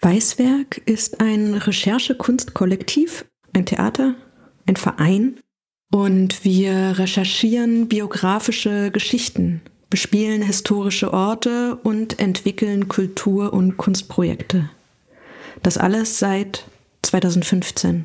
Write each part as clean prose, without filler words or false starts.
Weißwerk ist ein Recherche-Kunstkollektiv, ein Theater, ein Verein und wir recherchieren biografische Geschichten, bespielen historische Orte und entwickeln Kultur- und Kunstprojekte. Das alles seit 2015.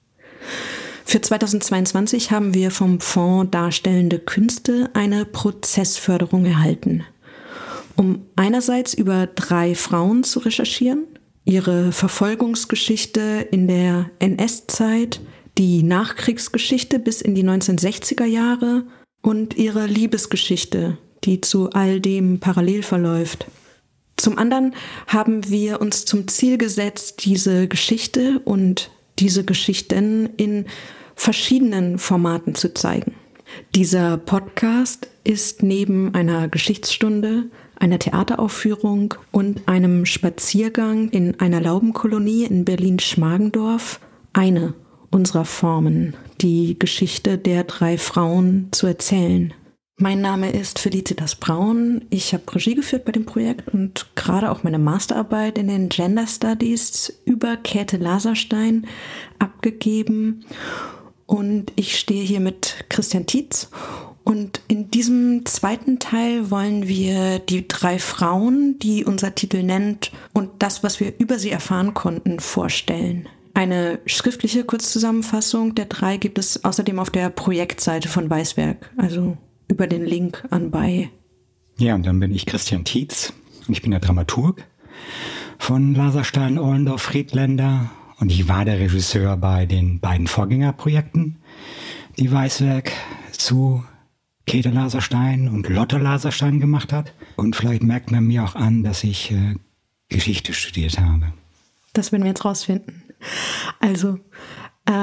Für 2022 haben wir vom Fonds Darstellende Künste eine Prozessförderung erhalten, um einerseits über 3 Frauen zu recherchieren, ihre Verfolgungsgeschichte in der NS-Zeit, die Nachkriegsgeschichte bis in die 1960er Jahre und ihre Liebesgeschichte, die zu all dem parallel verläuft. Zum anderen haben wir uns zum Ziel gesetzt, diese Geschichte und diese Geschichten in verschiedenen Formaten zu zeigen. Dieser Podcast ist neben einer Geschichtsstunde, einer Theateraufführung und einem Spaziergang in einer Laubenkolonie in Berlin-Schmargendorf eine unserer Formen, die Geschichte der 3 Frauen zu erzählen. Mein Name ist Felicitas Braun. Ich habe Regie geführt bei dem Projekt und gerade auch meine Masterarbeit in den Gender Studies über Käthe Laserstein abgegeben. Und ich stehe hier mit Christian Tietz. Und in diesem zweiten Teil wollen wir die 3 Frauen, die unser Titel nennt, und das, was wir über sie erfahren konnten, vorstellen. Eine schriftliche Kurzzusammenfassung der 3 gibt es außerdem auf der Projektseite von Weißwerk, also über den Link anbei. Ja, und dann bin ich Christian Tietz und ich bin der Dramaturg von Laserstein, Ollendorff, Friedländer und ich war der Regisseur bei den beiden Vorgängerprojekten, die Weißwerk zu Käthe Laserstein und Lotte Laserstein gemacht hat. Und vielleicht merkt man mir auch an, dass ich Geschichte studiert habe. Das werden wir jetzt rausfinden. Also, wir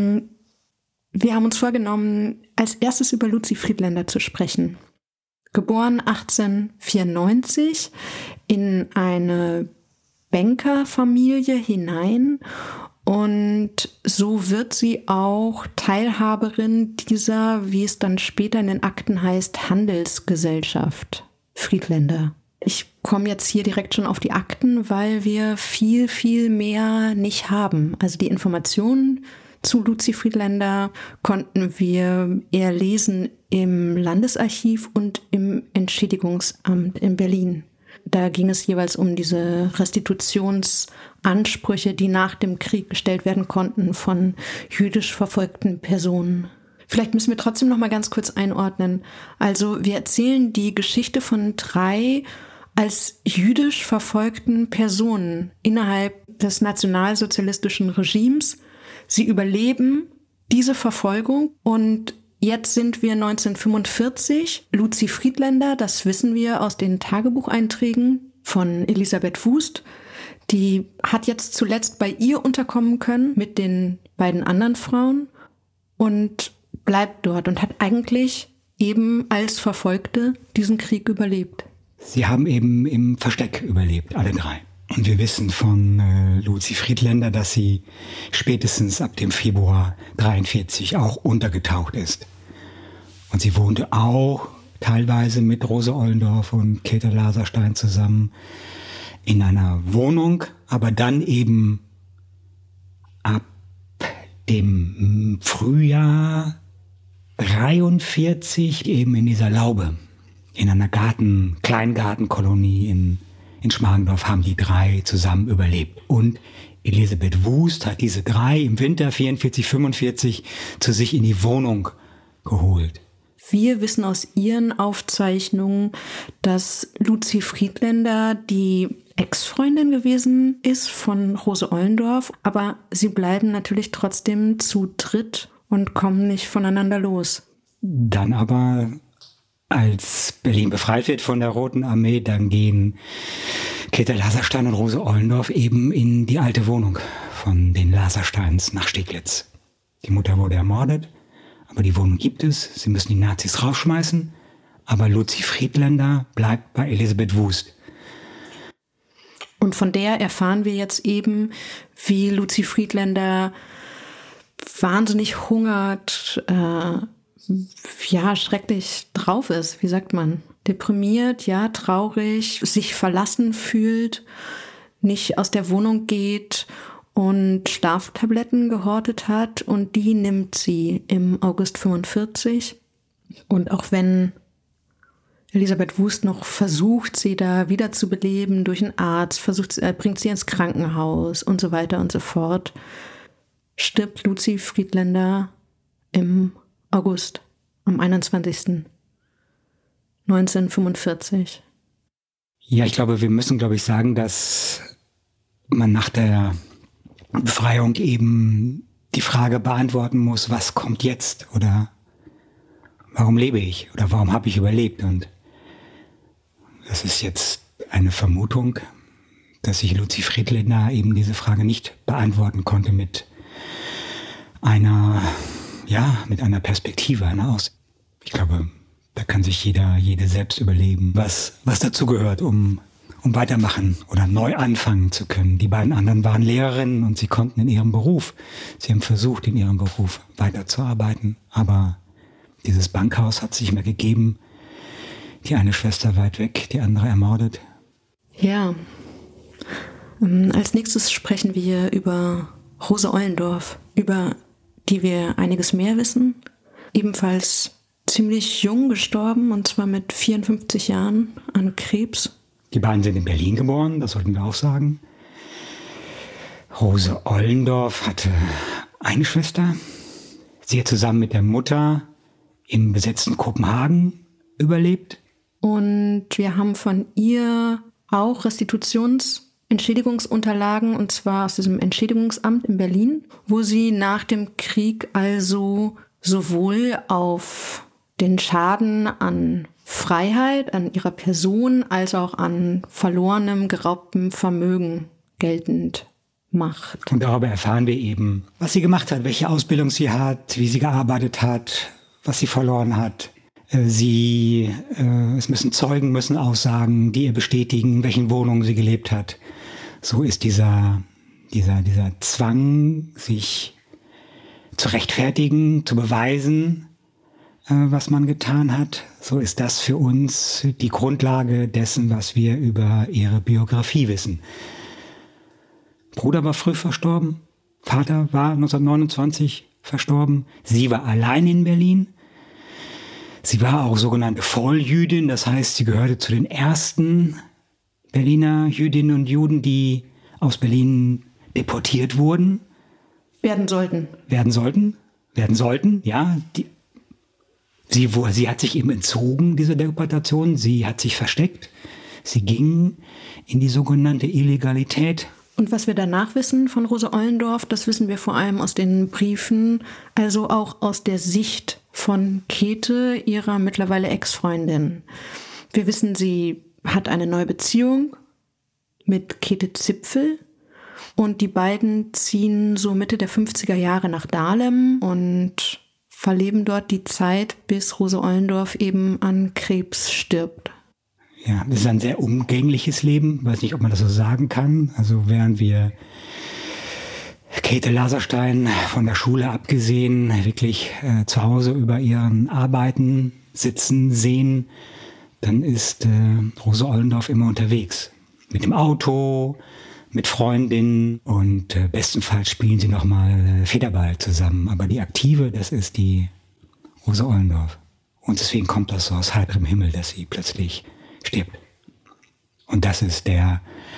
haben uns vorgenommen, als erstes über Luzi Friedländer zu sprechen. Geboren 1894 in eine Bankerfamilie hinein. Und so wird sie auch Teilhaberin dieser, wie es dann später in den Akten heißt, Handelsgesellschaft Friedländer. Ich komme jetzt hier direkt schon auf die Akten, weil wir viel, viel mehr nicht haben. Also die Informationen zu Luzi Friedländer konnten wir eher lesen im Landesarchiv und im Entschädigungsamt in Berlin. Da ging es jeweils um diese Restitutionsansprüche, die nach dem Krieg gestellt werden konnten von jüdisch verfolgten Personen. Vielleicht müssen wir trotzdem noch mal ganz kurz einordnen. Also wir erzählen die Geschichte von 3 als jüdisch verfolgten Personen innerhalb des nationalsozialistischen Regimes. Sie überleben diese Verfolgung und jetzt sind wir 1945. Luzi Friedländer, das wissen wir aus den Tagebucheinträgen von Elisabeth Wust, die hat jetzt zuletzt bei ihr unterkommen können mit den beiden anderen Frauen und bleibt dort und hat eigentlich eben als Verfolgte diesen Krieg überlebt. Sie haben eben im Versteck überlebt, alle 3. Und wir wissen von Luzi Friedländer, dass sie spätestens ab dem Februar 1943 auch untergetaucht ist. Und sie wohnte auch teilweise mit Rose Ollendorff und Käthe Laserstein zusammen in einer Wohnung, aber dann eben ab dem Frühjahr 1943 eben in dieser Laube, in einer Kleingartenkolonie in Schmargendorf haben die 3 zusammen überlebt. Und Elisabeth Wust hat diese 3 im Winter 1944, 1945 zu sich in die Wohnung geholt. Wir wissen aus ihren Aufzeichnungen, dass Luzi Friedländer die Ex-Freundin gewesen ist von Rose Ollendorff, aber sie bleiben natürlich trotzdem zu dritt und kommen nicht voneinander los. Dann aber, als Berlin befreit wird von der Roten Armee, dann gehen Käthe Laserstein und Rose Ollendorff eben in die alte Wohnung von den Lasersteins nach Steglitz. Die Mutter wurde ermordet. Aber die Wohnung gibt es, sie müssen die Nazis rausschmeißen, aber Luzi Friedländer bleibt bei Elisabeth Wust. Und von der erfahren wir jetzt eben, wie Luzi Friedländer wahnsinnig hungert, schrecklich drauf ist, wie sagt man? Deprimiert, traurig, sich verlassen fühlt, nicht aus der Wohnung geht und Schlaftabletten gehortet hat, und die nimmt sie im August 45. Und auch wenn Elisabeth Wust noch versucht, sie da wiederzubeleben durch einen Arzt, bringt sie ins Krankenhaus und so weiter und so fort, stirbt Luzi Friedländer im August, am 21. 1945. Ja, ich glaube, wir müssen, sagen, dass man nach der Befreiung eben die Frage beantworten muss, was kommt jetzt? Oder warum lebe ich? Oder warum habe ich überlebt? Und das ist jetzt eine Vermutung, dass sich Luzi Friedländer eben diese Frage nicht beantworten konnte mit einer Perspektive, einer Aussicht. Ich glaube, da kann sich jede selbst überlegen, was dazu gehört, um weitermachen oder neu anfangen zu können. Die beiden anderen waren Lehrerinnen und sie konnten in ihrem Beruf, sie haben versucht, in ihrem Beruf weiterzuarbeiten, aber dieses Bankhaus hat sich mehr gegeben. Die eine Schwester weit weg, die andere ermordet. Ja. Als nächstes sprechen wir über Rose Ollendorff, über die wir einiges mehr wissen. Ebenfalls ziemlich jung gestorben, und zwar mit 54 Jahren an Krebs. Die beiden sind in Berlin geboren, das sollten wir auch sagen. Rose Ollendorff hatte eine Schwester. Sie hat zusammen mit der Mutter im besetzten Kopenhagen überlebt. Und wir haben von ihr auch Entschädigungsunterlagen, und zwar aus diesem Entschädigungsamt in Berlin, wo sie nach dem Krieg also sowohl auf den Schaden an Freiheit, an ihrer Person, als auch an verlorenem, geraubtem Vermögen geltend macht. Und darüber erfahren wir eben, was sie gemacht hat, welche Ausbildung sie hat, wie sie gearbeitet hat, was sie verloren hat. Es müssen Zeugen aussagen, die ihr bestätigen, in welchen Wohnungen sie gelebt hat. So ist dieser Zwang, sich zu rechtfertigen, zu beweisen, was man getan hat. So ist das für uns die Grundlage dessen, was wir über ihre Biografie wissen. Bruder war früh verstorben, Vater war 1929 verstorben, sie war allein in Berlin. Sie war auch sogenannte Volljüdin, das heißt, sie gehörte zu den ersten Berliner Jüdinnen und Juden, die aus Berlin deportiert wurden. Werden sollten, ja. Sie hat sich eben entzogen, diese Deportation. Sie hat sich versteckt. Sie ging in die sogenannte Illegalität. Und was wir danach wissen von Rose Ollendorff, das wissen wir vor allem aus den Briefen, also auch aus der Sicht von Käthe, ihrer mittlerweile Ex-Freundin. Wir wissen, sie hat eine neue Beziehung mit Käthe Zipfel, und die beiden ziehen so Mitte der 50er Jahre nach Dahlem und verleben dort die Zeit, bis Rose Ollendorff eben an Krebs stirbt. Ja, das ist ein sehr umgängliches Leben. Ich weiß nicht, ob man das so sagen kann. Also während wir Käthe Laserstein von der Schule abgesehen wirklich zu Hause über ihren Arbeiten sitzen sehen, dann ist Rose Ollendorff immer unterwegs. Mit dem Auto, mit Freundinnen, und bestenfalls spielen sie nochmal Federball zusammen. Aber die Aktive, das ist die Rose Ollendorff. Und deswegen kommt das so aus heiterem Himmel, dass sie plötzlich stirbt. Und das ist der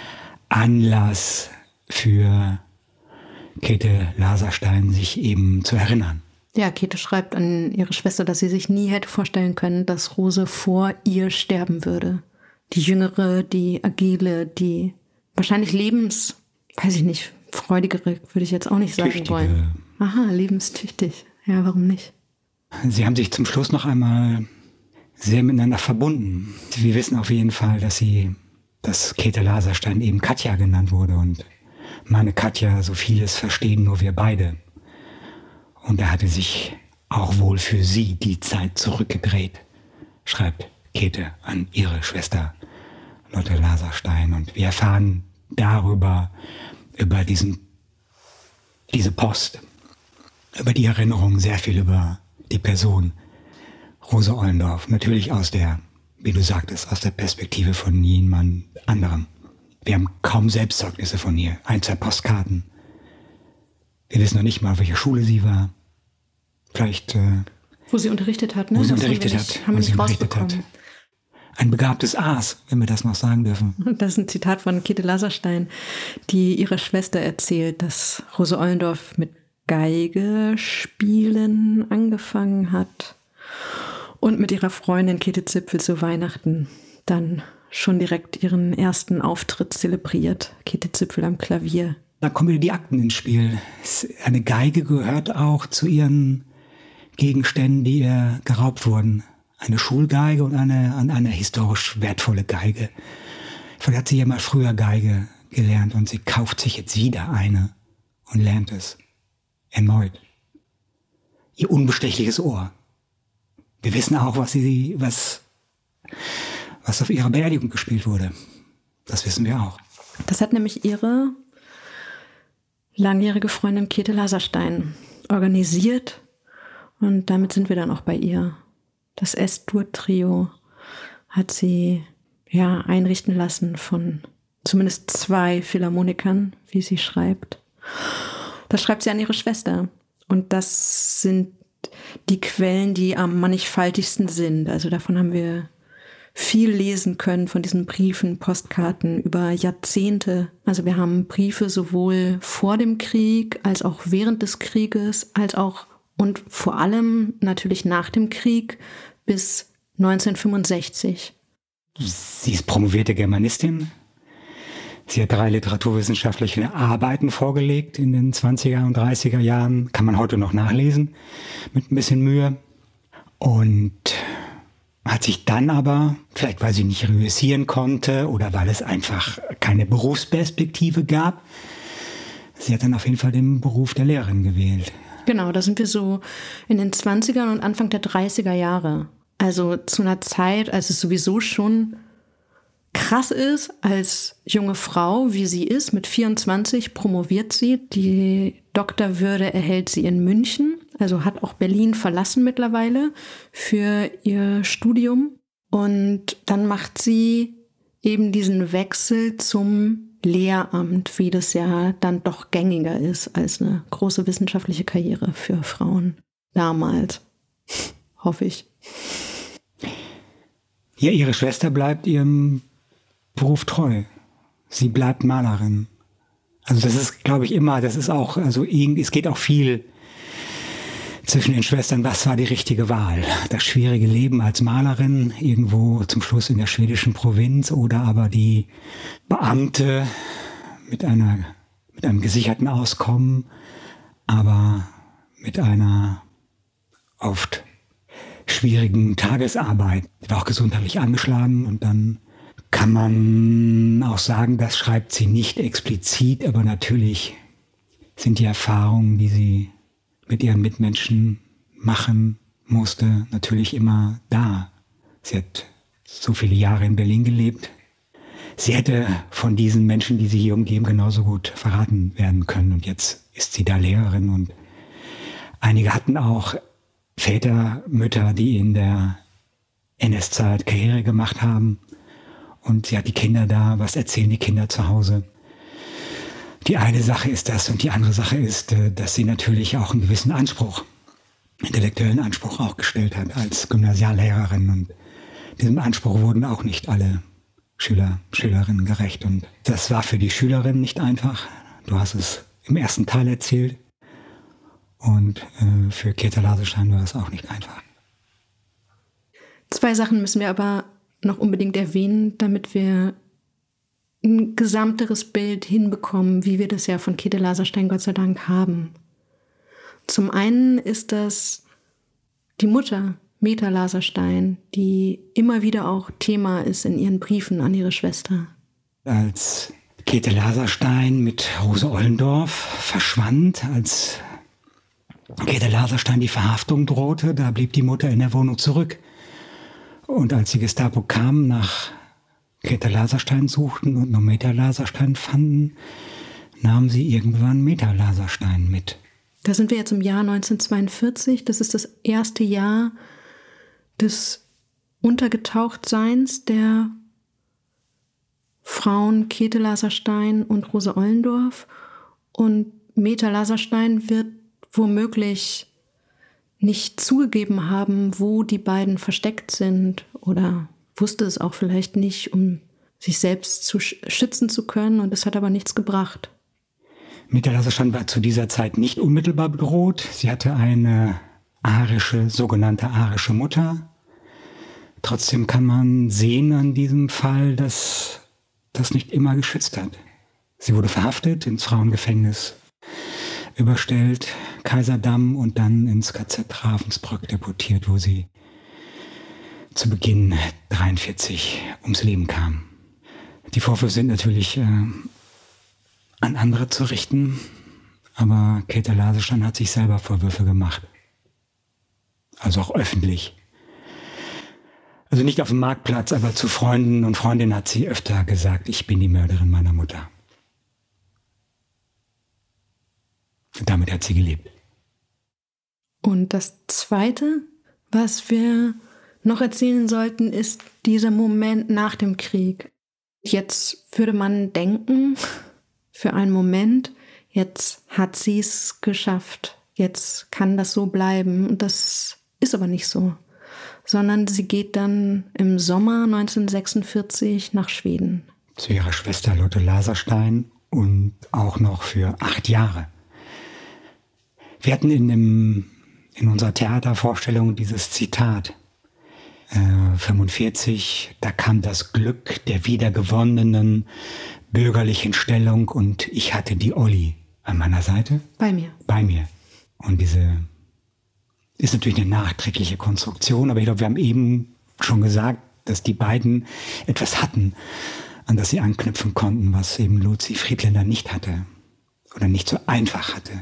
Anlass für Käthe Laserstein, sich eben zu erinnern. Ja, Käthe schreibt an ihre Schwester, dass sie sich nie hätte vorstellen können, dass Rose vor ihr sterben würde. Die Jüngere, die Agile, die wahrscheinlich freudigere, würde ich jetzt auch nicht sagen Tüchtige. Wollen. Aha, lebenstüchtig. Ja, warum nicht? Sie haben sich zum Schluss noch einmal sehr miteinander verbunden. Wir wissen auf jeden Fall, dass Käthe Laserstein eben Katja genannt wurde, und meine Katja, so vieles verstehen nur wir beide. Und er hatte sich auch wohl für sie die Zeit zurückgedreht, schreibt Käthe an ihre Schwester Lotte Laserstein. Und wir erfahren über diese Post, über die Erinnerung, sehr viel über die Person Rose Ollendorff. Natürlich wie du sagtest, aus der Perspektive von jemand anderem, Wir haben kaum Selbstzeugnisse von ihr. 1, 2 Postkarten. Wir wissen noch nicht mal, auf welcher Schule sie war. Vielleicht... wo sie unterrichtet hat, ne? Wo sie unterrichtet hat. Haben wir nicht rausbekommen. Ein begabtes Aas, wenn wir das noch sagen dürfen. Das ist ein Zitat von Käthe Laserstein, die ihrer Schwester erzählt, dass Rose Ollendorff mit Geige spielen angefangen hat und mit ihrer Freundin Käthe Zipfel zu Weihnachten dann schon direkt ihren ersten Auftritt zelebriert. Käthe Zipfel am Klavier. Da kommen wieder die Akten ins Spiel. Eine Geige gehört auch zu ihren Gegenständen, die ihr geraubt wurden. Eine Schulgeige und eine historisch wertvolle Geige. Vielleicht hat sie ja mal früher Geige gelernt und sie kauft sich jetzt wieder eine und lernt es erneut. Ihr unbestechliches Ohr. Wir wissen auch, was auf ihrer Beerdigung gespielt wurde. Das wissen wir auch. Das hat nämlich ihre langjährige Freundin Käthe Laserstein organisiert und damit sind wir dann auch bei ihr. Das S-Dur-Trio hat sie einrichten lassen von zumindest 2 Philharmonikern, wie sie schreibt. Das schreibt sie an ihre Schwester. Und das sind die Quellen, die am mannigfaltigsten sind. Also davon haben wir viel lesen können, von diesen Briefen, Postkarten über Jahrzehnte. Also wir haben Briefe sowohl vor dem Krieg als auch während des Krieges, als auch und vor allem natürlich nach dem Krieg bis 1965. Sie ist promovierte Germanistin. Sie hat 3 literaturwissenschaftliche Arbeiten vorgelegt in den 20er und 30er Jahren. Kann man heute noch nachlesen, mit ein bisschen Mühe. Und hat sich dann aber, vielleicht weil sie nicht reüssieren konnte oder weil es einfach keine Berufsperspektive gab, sie hat dann auf jeden Fall den Beruf der Lehrerin gewählt. Genau, da sind wir so in den 20ern und Anfang der 30er Jahre. Also zu einer Zeit, als es sowieso schon krass ist, als junge Frau, wie sie ist, mit 24 promoviert sie. Die Doktorwürde erhält sie in München, also hat auch Berlin verlassen mittlerweile für ihr Studium. Und dann macht sie eben diesen Wechsel zum Lehramt, wie das ja dann doch gängiger ist als eine große wissenschaftliche Karriere für Frauen damals. Hoffe ich. Ja, ihre Schwester bleibt ihrem Beruf treu. Sie bleibt Malerin. Also das ist, glaube ich, immer, das ist auch, also es geht auch viel zwischen den Schwestern, was war die richtige Wahl? Das schwierige Leben als Malerin, irgendwo zum Schluss in der schwedischen Provinz, oder aber die Beamte mit einem gesicherten Auskommen, aber mit einer oft schwierigen Tagesarbeit, war auch gesundheitlich angeschlagen. Und dann kann man auch sagen, das schreibt sie nicht explizit, aber natürlich sind die Erfahrungen, die sie mit ihren Mitmenschen machen musste, natürlich immer da. Sie hat so viele Jahre in Berlin gelebt. Sie hätte von diesen Menschen, die sie hier umgeben, genauso gut verraten werden können. Und jetzt ist sie da Lehrerin. Und einige hatten auch Väter, Mütter, die in der NS-Zeit Karriere gemacht haben. Und sie hat die Kinder da. Was erzählen die Kinder zu Hause? Die eine Sache ist das und die andere Sache ist, dass sie natürlich auch einen gewissen Anspruch, intellektuellen Anspruch auch gestellt hat als Gymnasiallehrerin. Und diesem Anspruch wurden auch nicht alle Schülerinnen gerecht. Und das war für die Schülerinnen nicht einfach. Du hast es im ersten Teil erzählt. Und für Käthe Laserstein war es auch nicht einfach. 2 Sachen müssen wir aber noch unbedingt erwähnen, damit wir ein gesamteres Bild hinbekommen, wie wir das ja von Käthe Laserstein Gott sei Dank haben. Zum einen ist das die Mutter, Meta Laserstein, die immer wieder auch Thema ist in ihren Briefen an ihre Schwester. Als Käthe Laserstein mit Rose Ollendorff verschwand, als Käthe Laserstein die Verhaftung drohte, da blieb die Mutter in der Wohnung zurück. Und als die Gestapo kam, nach Käthe Laserstein suchten und nur Meta Laserstein fanden, nahmen sie irgendwann Meta Laserstein mit. Da sind wir jetzt im Jahr 1942. Das ist das erste Jahr des Untergetauchtseins der Frauen Käthe Laserstein und Rose Ollendorf. Und Meta Laserstein wird womöglich nicht zugegeben haben, wo die beiden versteckt sind, oder wusste es auch vielleicht nicht, um sich selbst zu schützen zu können, und es hat aber nichts gebracht. Meta Laserstein war zu dieser Zeit nicht unmittelbar bedroht. Sie hatte eine sogenannte arische Mutter. Trotzdem kann man sehen an diesem Fall, dass das nicht immer geschützt hat. Sie wurde verhaftet, ins Frauengefängnis überstellt, Kaiserdamm, und dann ins KZ Ravensbrück deportiert, wo sie zu Beginn 1943 ums Leben kam. Die Vorwürfe sind natürlich an andere zu richten, aber Käthe Laserstein hat sich selber Vorwürfe gemacht. Also auch öffentlich. Also nicht auf dem Marktplatz, aber zu Freunden und Freundinnen hat sie öfter gesagt, ich bin die Mörderin meiner Mutter. Und damit hat sie gelebt. Und das Zweite, was wir noch erzählen sollten, ist dieser Moment nach dem Krieg. Jetzt würde man denken, für einen Moment, jetzt hat sie es geschafft. Jetzt kann das so bleiben. Und das ist aber nicht so. Sondern sie geht dann im Sommer 1946 nach Schweden. Zu ihrer Schwester Lotte Laserstein und auch noch für 8 Jahre. Wir hatten in unserer Theatervorstellung dieses Zitat, 45, da kam das Glück der wiedergewonnenen bürgerlichen Stellung und ich hatte die Olli an meiner Seite. Bei mir. Und diese ist natürlich eine nachträgliche Konstruktion, aber ich glaube, wir haben eben schon gesagt, dass die beiden etwas hatten, an das sie anknüpfen konnten, was eben Luzi Friedländer nicht hatte oder nicht so einfach hatte.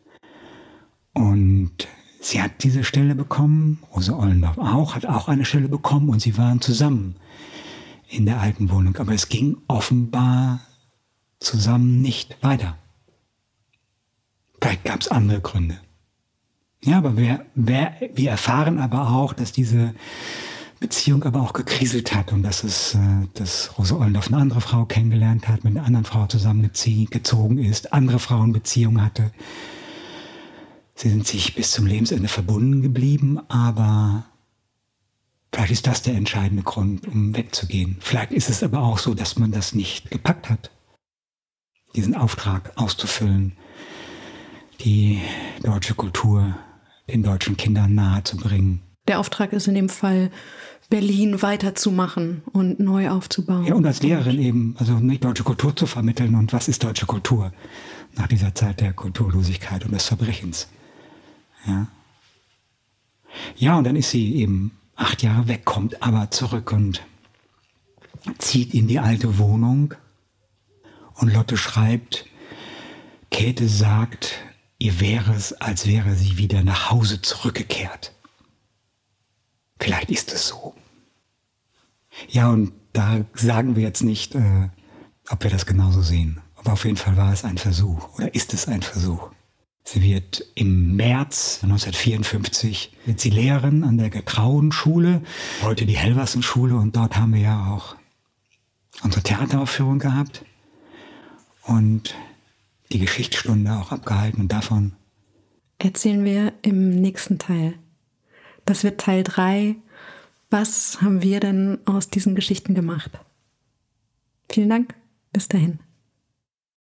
Und sie hat diese Stelle bekommen, Rose Ollendorf hat auch eine Stelle bekommen, und sie waren zusammen in der alten Wohnung. Aber es ging offenbar zusammen nicht weiter. Vielleicht gab es andere Gründe. Ja, aber wir erfahren aber auch, dass diese Beziehung aber auch gekriselt hat und dass Rose Ollendorf eine andere Frau kennengelernt hat, mit einer anderen Frau zusammengezogen ist, andere Frauenbeziehungen hatte. Sie sind sich bis zum Lebensende verbunden geblieben, aber vielleicht ist das der entscheidende Grund, um wegzugehen. Vielleicht ist es aber auch so, dass man das nicht gepackt hat, diesen Auftrag auszufüllen, die deutsche Kultur den deutschen Kindern nahezubringen. Der Auftrag ist in dem Fall, Berlin weiterzumachen und neu aufzubauen. Ja, und als Lehrerin eben, also nicht deutsche Kultur zu vermitteln. Und was ist deutsche Kultur nach dieser Zeit der Kulturlosigkeit und des Verbrechens? Ja, und dann ist sie eben 8 Jahre weg, kommt aber zurück und zieht in die alte Wohnung. Und Lotte schreibt, Käthe sagt, ihr wäre es, als wäre sie wieder nach Hause zurückgekehrt. Vielleicht ist es so. Ja, und da sagen wir jetzt nicht, ob wir das genauso sehen. Aber auf jeden Fall war es ein Versuch oder ist es ein Versuch. Sie wird im März 1954 wird sie Lehrerin an der Getrauenschule, heute die Helversenschule, und dort haben wir ja auch unsere Theateraufführung gehabt und die Geschichtsstunde auch abgehalten, und davon erzählen wir im nächsten Teil. Das wird Teil 3. Was haben wir denn aus diesen Geschichten gemacht? Vielen Dank. Bis dahin.